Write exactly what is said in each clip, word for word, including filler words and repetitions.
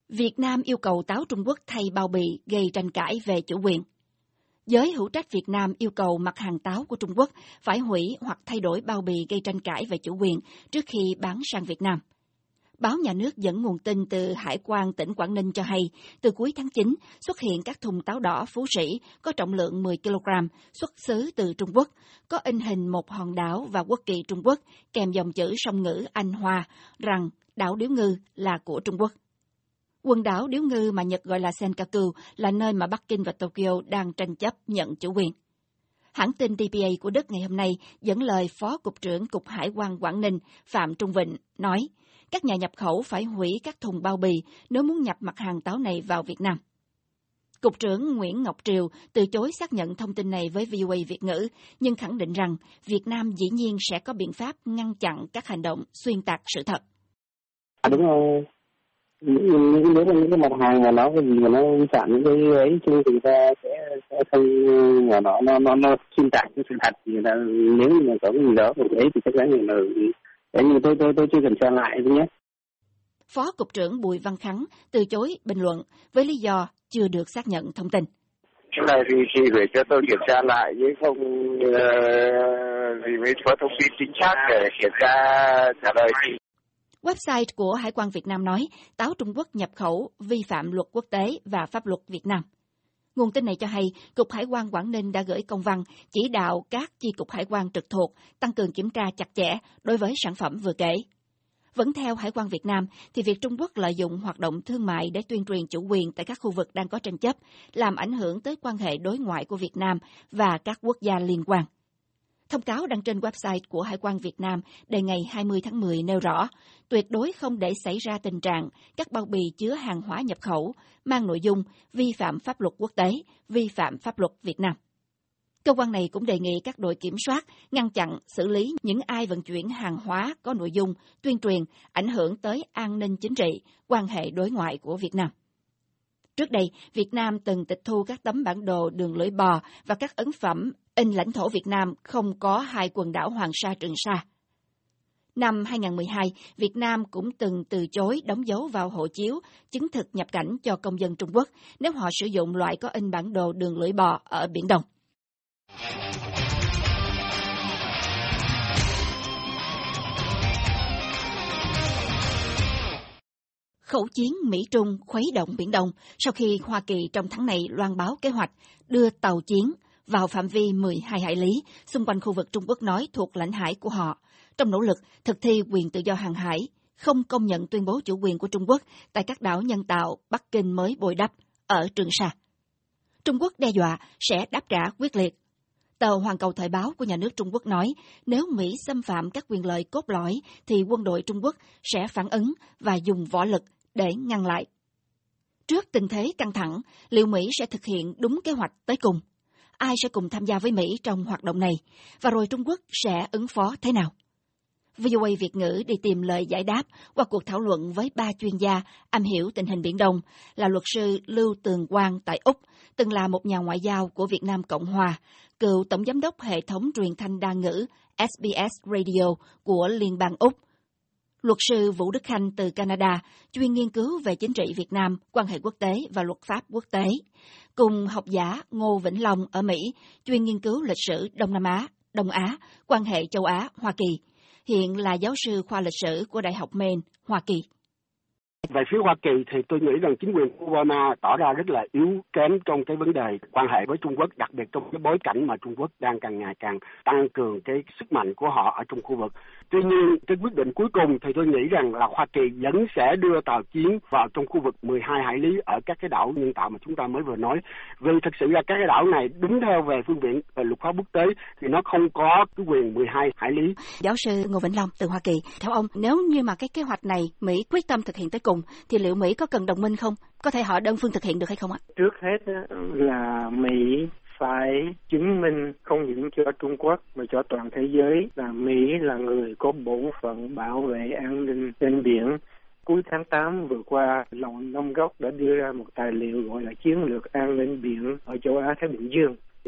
Việt Nam yêu cầu táo Trung Quốc thay bao bì gây tranh cãi về chủ quyền. Giới hữu trách Việt Nam yêu cầu mặt hàng táo của Trung Quốc phải hủy hoặc thay đổi bao bì gây tranh cãi về chủ quyền trước khi bán sang Việt Nam. Báo Nhà nước dẫn nguồn tin từ Hải quan tỉnh Quảng Ninh cho hay, từ cuối tháng chín xuất hiện các thùng táo đỏ Phú Sĩ có trọng lượng mười ki lô gam xuất xứ từ Trung Quốc, có in hình một hòn đảo và quốc kỳ Trung Quốc, kèm dòng chữ song ngữ Anh Hoa rằng đảo Điếu Ngư là của Trung Quốc. Quần đảo Điếu Ngư mà Nhật gọi là Senkaku là nơi mà Bắc Kinh và Tokyo đang tranh chấp nhận chủ quyền. Hãng tin đê pê a của Đức ngày hôm nay dẫn lời Phó Cục trưởng Cục Hải quan Quảng Ninh Phạm Trung Vịnh nói, các nhà nhập khẩu phải hủy các thùng bao bì nếu muốn nhập mặt hàng táo này vào Việt Nam. Cục trưởng Nguyễn Ngọc Triều từ chối xác nhận thông tin này với vê o a Việt ngữ, nhưng khẳng định rằng Việt Nam dĩ nhiên sẽ có biện pháp ngăn chặn các hành động xuyên tạc sự thật. À, đúng rồi. Những nếu mà những cái mặt hàng mà nó cái gì mà nó vi phạm những cái ấy chung thì ta sẽ sẽ không mà nó nó nó nó xuyên tạc cái sự thật thì người ta nếu mà có cái gì đó một ấy thì chắc chắn là đấy, nhưng tôi tôi tôi chưa kiểm tra lại thôi nhé. Phó Cục trưởng Bùi Văn Khắng từ chối bình luận với lý do chưa được xác nhận thông tin. Cái này thì thì phải cho tôi kiểm tra lại chứ không uh, vì mới có thông tin chính xác để kiểm tra trả lời thì. Website của Hải quan Việt Nam nói táo Trung Quốc nhập khẩu vi phạm luật quốc tế và pháp luật Việt Nam. Nguồn tin này cho hay Cục Hải quan Quảng Ninh đã gửi công văn chỉ đạo các chi cục hải quan trực thuộc tăng cường kiểm tra chặt chẽ đối với sản phẩm vừa kể. Vẫn theo Hải quan Việt Nam, thì việc Trung Quốc lợi dụng hoạt động thương mại để tuyên truyền chủ quyền tại các khu vực đang có tranh chấp, làm ảnh hưởng tới quan hệ đối ngoại của Việt Nam và các quốc gia liên quan. Thông cáo đăng trên website của Hải quan Việt Nam đề ngày hai mươi tháng mười nêu rõ, tuyệt đối không để xảy ra tình trạng các bao bì chứa hàng hóa nhập khẩu mang nội dung vi phạm pháp luật quốc tế, vi phạm pháp luật Việt Nam. Cơ quan này cũng đề nghị các đội kiểm soát ngăn chặn, xử lý những ai vận chuyển hàng hóa có nội dung tuyên truyền ảnh hưởng tới an ninh chính trị, quan hệ đối ngoại của Việt Nam. Trước đây, Việt Nam từng tịch thu các tấm bản đồ đường lưỡi bò và các ấn phẩm in lãnh thổ Việt Nam không có hai quần đảo Hoàng Sa, Trường Sa. Năm hai không một hai, Việt Nam cũng từng từ chối đóng dấu vào hộ chiếu chứng thực nhập cảnh cho công dân Trung Quốc nếu họ sử dụng loại có in bản đồ đường lưỡi bò ở Biển Đông. Khẩu chiến Mỹ-Trung khuấy động Biển Đông sau khi Hoa Kỳ trong tháng này loan báo kế hoạch đưa tàu chiến vào phạm vi mười hai hải lý xung quanh khu vực Trung Quốc nói thuộc lãnh hải của họ, trong nỗ lực thực thi quyền tự do hàng hải, không công nhận tuyên bố chủ quyền của Trung Quốc tại các đảo nhân tạo Bắc Kinh mới bồi đắp ở Trường Sa. Trung Quốc đe dọa sẽ đáp trả quyết liệt. Tờ Hoàn Cầu Thời báo của nhà nước Trung Quốc nói, nếu Mỹ xâm phạm các quyền lợi cốt lõi thì quân đội Trung Quốc sẽ phản ứng và dùng võ lực để ngăn lại. Trước tình thế căng thẳng, liệu Mỹ sẽ thực hiện đúng kế hoạch tới cùng? Ai sẽ cùng tham gia với Mỹ trong hoạt động này? Và rồi Trung Quốc sẽ ứng phó thế nào? vê o a Việt ngữ đi tìm lời giải đáp qua cuộc thảo luận với ba chuyên gia am hiểu tình hình Biển Đông là luật sư Lưu Tường Quang tại Úc, từng là một nhà ngoại giao của Việt Nam Cộng Hòa, cựu tổng giám đốc hệ thống truyền thanh đa ngữ ét bê ét Radio của Liên bang Úc. Luật sư Vũ Đức Khanh từ Canada, chuyên nghiên cứu về chính trị Việt Nam, quan hệ quốc tế và luật pháp quốc tế. Cùng học giả Ngô Vĩnh Long ở Mỹ, chuyên nghiên cứu lịch sử Đông Nam Á, Đông Á, quan hệ châu Á, Hoa Kỳ. Hiện là giáo sư khoa lịch sử của Đại học Maine, Hoa Kỳ. Về phía Hoa Kỳ thì tôi nghĩ rằng chính quyền Obama tỏ ra rất là yếu kém trong cái vấn đề quan hệ với Trung Quốc, đặc biệt trong cái bối cảnh mà Trung Quốc đang càng ngày càng tăng cường cái sức mạnh của họ ở trong khu vực. Tuy nhiên, cái quyết định cuối cùng thì tôi nghĩ rằng là Hoa Kỳ vẫn sẽ đưa tàu chiến vào trong khu vực mười hai hải lý ở các cái đảo nhân tạo mà chúng ta mới vừa nói. Vì thực sự là các cái đảo này đúng theo về phương diện về luật pháp quốc tế thì nó không có cái quyền mười hai hải lý. Giáo sư Ngô Vĩnh Long từ Hoa Kỳ, theo ông, nếu như mà cái kế hoạch này Mỹ quyết tâm thực hiện tới cùng thì liệu Mỹ có cần đồng minh không? Có thể họ đơn phương thực hiện được hay không ạ? Trước hết là Mỹ phải chứng minh không những cho Trung Quốc mà cho toàn thế giới là Mỹ là người có bổn phận bảo vệ an ninh trên biển. Cuối tháng tám vừa qua, Lầu Năm Góc đã đưa ra một tài liệu gọi là Chiến lược an ninh biển ở châu Á Thái Bình Dương.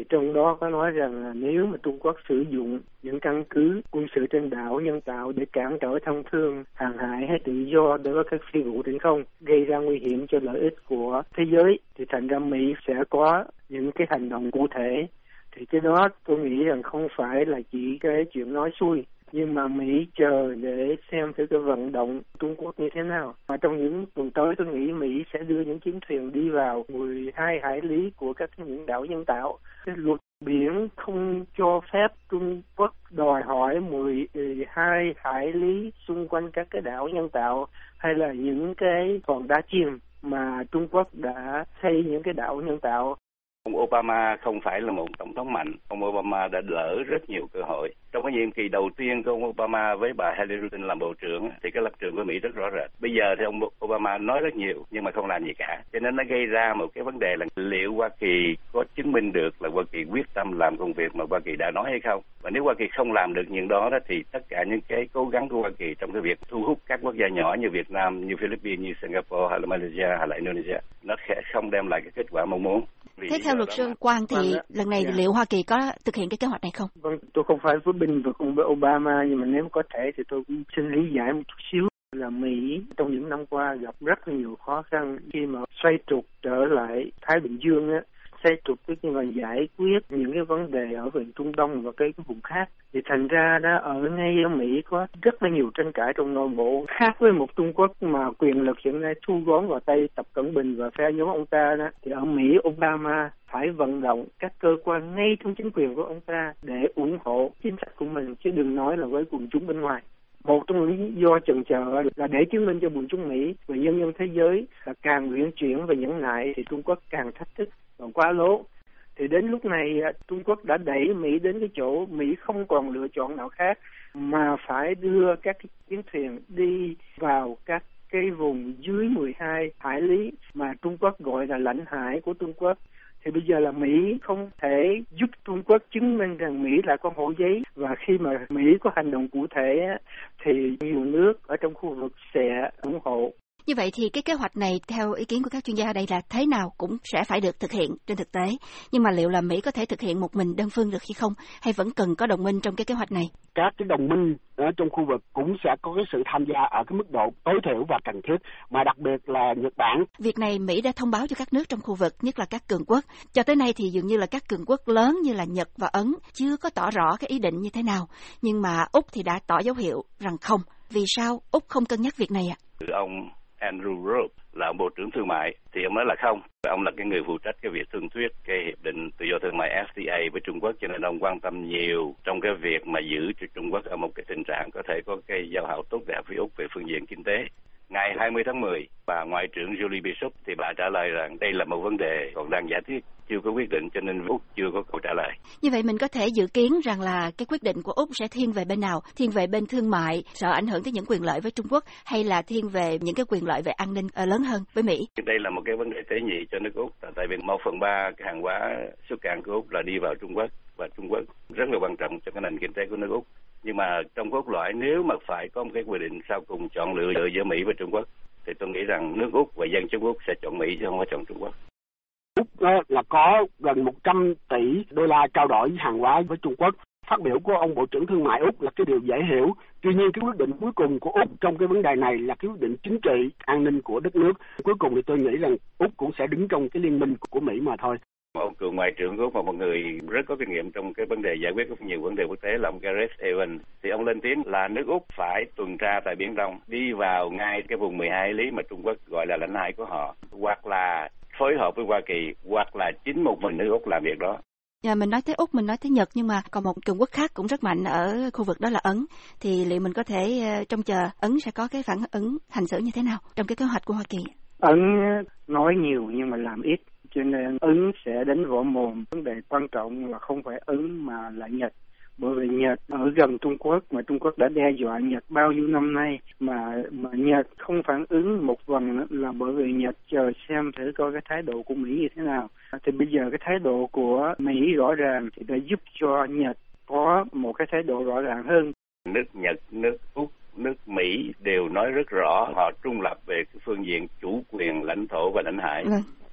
Thì trong đó có nói rằng là nếu mà Trung Quốc sử dụng những căn cứ quân sự trên đảo nhân tạo để cản trở thông thương, hàng hải hay tự do đối với các phi vụ trên không, gây ra nguy hiểm cho lợi ích của thế giới, thì thành ra Mỹ sẽ có những cái hành động cụ thể. Thì cái đó tôi nghĩ rằng không phải là chỉ cái chuyện nói xuôi, nhưng mà Mỹ chờ để xem thử cái vận động Trung Quốc như thế nào. Mà trong những tuần tới tôi nghĩ Mỹ sẽ đưa những chiến thuyền đi vào mười hai hải lý của các những đảo nhân tạo. Cái luật biển không cho phép Trung Quốc đòi hỏi mười hai hải lý xung quanh các cái đảo nhân tạo hay là những cái hòn đá chìm mà Trung Quốc đã xây những cái đảo nhân tạo. Ông Obama không phải là một tổng thống mạnh. Ông Obama đã lỡ rất nhiều cơ hội. Trong cái nhiệm kỳ đầu tiên của ông Obama với bà Hillary Clinton làm bộ trưởng thì cái lập trường của Mỹ rất rõ rệt. Bây giờ thì ông Obama nói rất nhiều nhưng mà không làm gì cả. Cho nên nó gây ra một cái vấn đề là liệu Hoa Kỳ có chứng minh được là Hoa Kỳ quyết tâm làm công việc mà Hoa Kỳ đã nói hay không. Và nếu Hoa Kỳ không làm được những đó, đó thì tất cả những cái cố gắng của Hoa Kỳ trong cái việc thu hút các quốc gia nhỏ như Việt Nam, như Philippines, như Singapore hay là Malaysia hay là Indonesia, nó sẽ không đem lại cái kết quả mong muốn. Thế theo luật sư Quang thì vâng, lần này yeah. liệu Hoa Kỳ có thực hiện cái kế hoạch này không? Vâng, tôi không phải với bình vực ông Obama, nhưng mà nếu có thể thì tôi cũng xin lý giải một chút xíu là Mỹ trong những năm qua gặp rất là nhiều khó khăn khi mà xoay trục trở lại Thái Bình Dương á, xoay trục tức là giải quyết những cái vấn đề ở vùng Trung Đông và cái, cái vùng khác. Thì thành ra đó ở ngay ở Mỹ có rất là nhiều tranh cãi trong nội bộ, khác với một Trung Quốc mà quyền lực hiện nay thu gom vào tay Tập Cận Bình và phe nhóm ông ta đó, thì ở Mỹ Obama phải vận động các cơ quan ngay trong chính quyền của ông ta để ủng hộ chính sách của mình, chứ đừng nói là với quần chúng bên ngoài. Một trong những lý do chần chờ là để chứng minh cho quần chúng Mỹ và nhân dân thế giới là càng uyển chuyển và nhẫn nại thì Trung Quốc càng thách thức và quá lố. Thì đến lúc này Trung Quốc đã đẩy Mỹ đến cái chỗ Mỹ không còn lựa chọn nào khác mà phải đưa các cái chiến thuyền đi vào các cái vùng dưới mười hai hải lý mà Trung Quốc gọi là lãnh hải của Trung Quốc. Thì bây giờ là Mỹ không thể giúp Trung Quốc chứng minh rằng Mỹ là con hổ giấy, và khi mà Mỹ có hành động cụ thể thì nhiều nước ở trong khu vực sẽ ủng hộ. Như vậy thì cái kế hoạch này theo ý kiến của các chuyên gia ở đây là thế nào cũng sẽ phải được thực hiện trên thực tế. Nhưng mà liệu là Mỹ có thể thực hiện một mình đơn phương được hay không? Hay vẫn cần có đồng minh trong cái kế hoạch này? Các cái đồng minh ở trong khu vực cũng sẽ có cái sự tham gia ở cái mức độ tối thiểu và cần thiết, mà đặc biệt là Nhật Bản. Việc này Mỹ đã thông báo cho các nước trong khu vực, nhất là các cường quốc. Cho tới nay thì dường như là các cường quốc lớn như là Nhật và Ấn chưa có tỏ rõ cái ý định như thế nào. Nhưng mà Úc thì đã tỏ dấu hiệu rằng không. Vì sao Úc không cân nhắc việc này ạ? À? Ông Andrew Rope là Bộ trưởng Thương mại thì ông nói là không. Ông là cái người phụ trách cái việc thương thuyết cái hiệp định tự do thương mại F T A với Trung Quốc, cho nên ông quan tâm nhiều trong cái việc mà giữ cho Trung Quốc ở một cái tình trạng có thể có cái giao hảo tốt đẹp với Úc về phương diện kinh tế. Ngày hai mươi tháng mười, bà Ngoại trưởng Julie Bishop thì bà trả lời rằng đây là một vấn đề còn đang giả thuyết, chưa có quyết định, cho nên Úc chưa có câu trả lời. Như vậy mình có thể dự kiến rằng là cái quyết định của Úc sẽ thiên về bên nào? Thiên về bên thương mại, sợ ảnh hưởng tới những quyền lợi với Trung Quốc, hay là thiên về những cái quyền lợi về an ninh lớn hơn với Mỹ? Đây là một cái vấn đề tế nhị cho nước Úc, tại vì một phần ba cái hàng hóa xuất cảng của Úc là đi vào Trung Quốc, và Trung Quốc rất là quan trọng cho cái nền kinh tế của nước Úc. Nhưng mà trong cốt lõi nếu mà phải có một cái quy định sau cùng chọn lựa giữa Mỹ và Trung Quốc thì tôi nghĩ rằng nước Úc và dân chúng Úc sẽ chọn Mỹ chứ không có chọn Trung Quốc. Úc là có gần một trăm tỷ đô la trao đổi hàng hóa với Trung Quốc. Phát biểu của ông Bộ trưởng Thương mại Úc là cái điều dễ hiểu. Tuy nhiên cái quyết định cuối cùng của Úc trong cái vấn đề này là cái quyết định chính trị, an ninh của đất nước. Cuối cùng thì tôi nghĩ rằng Úc cũng sẽ đứng trong cái liên minh của Mỹ mà thôi. Ông cựu ngoại trưởng của Úc và một người rất có kinh nghiệm trong cái vấn đề giải quyết nhiều vấn đề quốc tế là ông Gareth Evans, thì ông lên tiếng là nước Úc phải tuần tra tại Biển Đông, đi vào ngay cái vùng mười hai lý mà Trung Quốc gọi là lãnh hải của họ, hoặc là phối hợp với Hoa Kỳ, hoặc là chính một mình nước Úc làm việc đó. Dạ, mình nói tới Úc, mình nói tới Nhật, nhưng mà còn một cường quốc khác cũng rất mạnh ở khu vực đó là Ấn. Thì liệu mình có thể uh, trông chờ Ấn sẽ có cái phản ứng hành xử như thế nào trong cái kế hoạch của Hoa Kỳ? Ấn nói nhiều nhưng mà làm ít, cho nên Ấn sẽ đánh võ mồm. Vấn đề quan trọng là không phải Ấn mà là Nhật. Bởi vì Nhật ở gần Trung Quốc, mà Trung Quốc đã đe dọa Nhật bao nhiêu năm nay, mà mà Nhật không phản ứng một phần là bởi vì Nhật chờ xem thử coi cái thái độ của Mỹ như thế nào. Thì bây giờ cái thái độ của Mỹ rõ ràng thì đã giúp cho Nhật có một cái thái độ rõ ràng hơn. Nước Nhật, nước Úc, nước Mỹ đều nói rất rõ họ trung lập về cái phương diện chủ quyền lãnh thổ và lãnh hải. Vâng.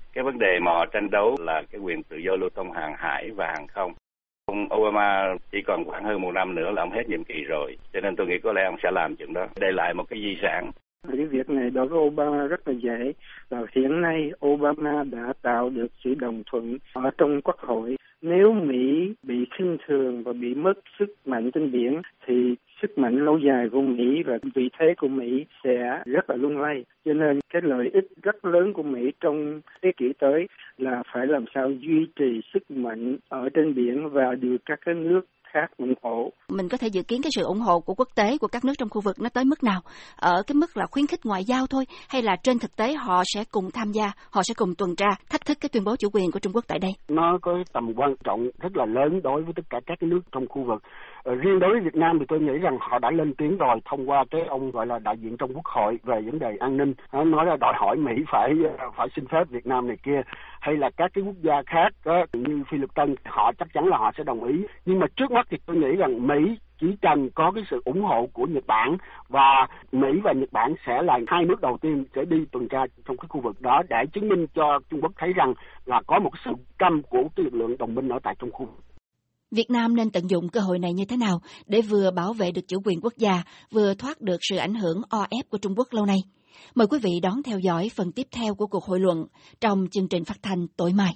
Cái vấn đề mà họ tranh đấu là cái quyền tự do lưu thông hàng hải và hàng không. Ông Obama chỉ còn khoảng hơn một năm nữa là ông hết nhiệm kỳ rồi, cho nên tôi nghĩ có lẽ ông sẽ làm chuyện đó, để lại một cái di sản. Cái việc này đối với Obama rất là dễ, và hiện nay Obama đã tạo được sự đồng thuận ở trong Quốc hội. Nếu Mỹ bị khinh thường và bị mất sức mạnh trên biển, thì sức mạnh lâu dài của Mỹ và vị thế của Mỹ sẽ rất là lung lay. Cho nên cái lợi ích rất lớn của Mỹ trong thế kỷ tới là phải làm sao duy trì sức mạnh ở trên biển và được các cái nước khác ủng hộ. Mình có thể dự kiến cái sự ủng hộ của quốc tế, của các nước trong khu vực nó tới mức nào? Ở cái mức là khuyến khích ngoại giao thôi, hay là trên thực tế họ sẽ cùng tham gia, họ sẽ cùng tuần tra, thách thức cái tuyên bố chủ quyền của Trung Quốc tại đây? Nó có tầm quan trọng rất là lớn đối với tất cả các cái nước trong khu vực. Ờ, riêng đối với Việt Nam thì tôi nghĩ rằng họ đã lên tiếng rồi thông qua cái ông gọi là đại diện trong Quốc hội về vấn đề an ninh. Nó nói là đòi hỏi Mỹ phải phải xin phép Việt Nam này kia, hay là các cái quốc gia khác đó, như Phi Luật Tân, họ chắc chắn là họ sẽ đồng ý. Nhưng mà trước mắt thì tôi nghĩ rằng Mỹ chỉ cần có cái sự ủng hộ của Nhật Bản, và Mỹ và Nhật Bản sẽ là hai nước đầu tiên sẽ đi tuần tra trong cái khu vực đó để chứng minh cho Trung Quốc thấy rằng là có một sự căm của cái lực lượng đồng minh ở tại trong khu vực. Việt Nam nên tận dụng cơ hội này như thế nào để vừa bảo vệ được chủ quyền quốc gia, vừa thoát được sự ảnh hưởng o ép của Trung Quốc lâu nay? Mời quý vị đón theo dõi phần tiếp theo của cuộc hội luận trong chương trình phát thanh tối mai.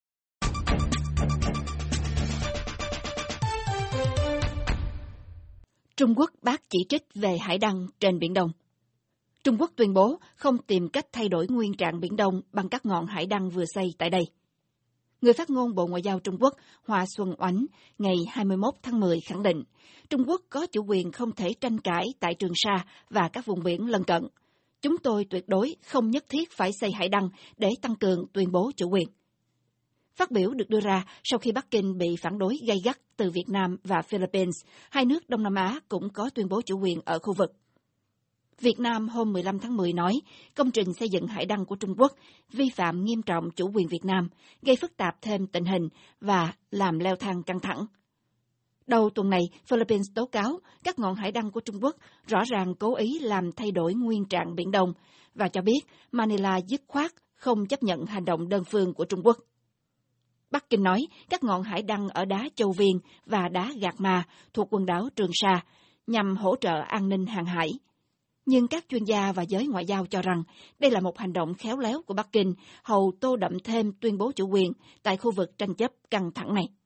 Trung Quốc bác chỉ trích về hải đăng trên Biển Đông. Trung Quốc tuyên bố không tìm cách thay đổi nguyên trạng Biển Đông bằng các ngọn hải đăng vừa xây tại đây. Người phát ngôn Bộ Ngoại giao Trung Quốc Hoa Xuân Oánh ngày hai mươi mốt tháng mười khẳng định Trung Quốc có chủ quyền không thể tranh cãi tại Trường Sa và các vùng biển lân cận. Chúng tôi tuyệt đối không nhất thiết phải xây hải đăng để tăng cường tuyên bố chủ quyền. Phát biểu được đưa ra sau khi Bắc Kinh bị phản đối gay gắt từ Việt Nam và Philippines, hai nước Đông Nam Á cũng có tuyên bố chủ quyền ở khu vực. Việt Nam hôm mười lăm tháng mười nói công trình xây dựng hải đăng của Trung Quốc vi phạm nghiêm trọng chủ quyền Việt Nam, gây phức tạp thêm tình hình và làm leo thang căng thẳng. Đầu tuần này, Philippines tố cáo các ngọn hải đăng của Trung Quốc rõ ràng cố ý làm thay đổi nguyên trạng Biển Đông và cho biết Manila dứt khoát không chấp nhận hành động đơn phương của Trung Quốc. Bắc Kinh nói các ngọn hải đăng ở đá Châu Viên và đá Gạc Ma thuộc quần đảo Trường Sa nhằm hỗ trợ an ninh hàng hải. Nhưng các chuyên gia và giới ngoại giao cho rằng đây là một hành động khéo léo của Bắc Kinh hầu tô đậm thêm tuyên bố chủ quyền tại khu vực tranh chấp căng thẳng này.